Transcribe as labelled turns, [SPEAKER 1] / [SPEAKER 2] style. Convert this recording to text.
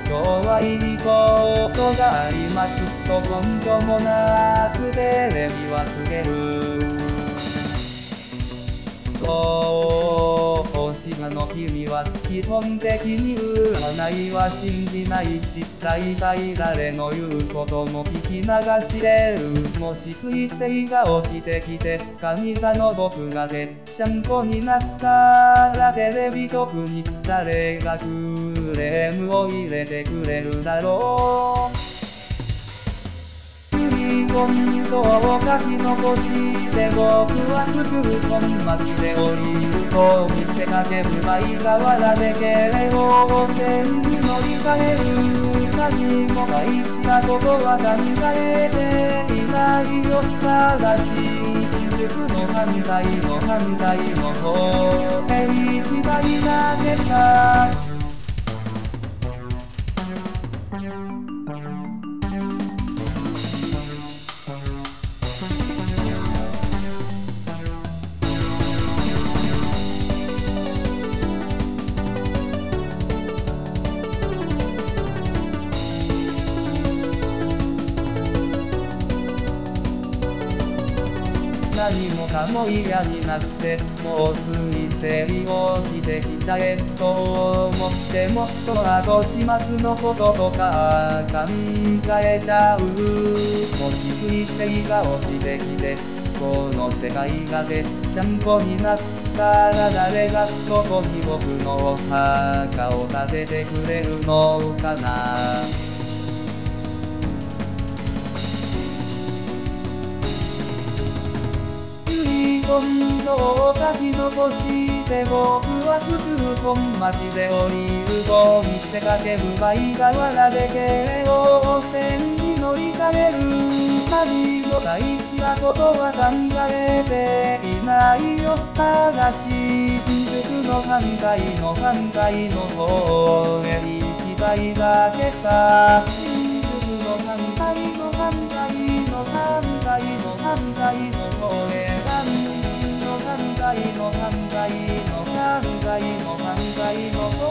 [SPEAKER 1] 今日はいいことがありますと根拠もなくテレビは告げる。そう滋賀の君は基本的に占いは信じないし、大体誰の言うことも聞き流しれる。もし彗星が落ちてきて蟹座の僕がでシャンコになったらテレビ局に誰がクレームを入れてくれるだろう。本当を書き残して僕は普通本町で降りると見せかける前河原で京王線に乗り換える。何も大事なことは考えていないよ。ただ新宿の反対の反対の方へ行きたいだけさ。何もかも嫌になってもう彗星落ちてきちゃえと思ってもその後始末のこととか考えちゃう。もし彗星が落ちてきてこの世界がでシャンコになったら誰がそこに僕のお墓を建ててくれるのかな。本当を書き残して僕は普通本町で降りると見せかける前河原で京王線に乗り換える。何も大事なことは考えていないよ。ただ新宿の反対の反対の方へ行きたいだけさ。新宿の反対の反対の反対の反対の方へ反対の反対の反対の反対の方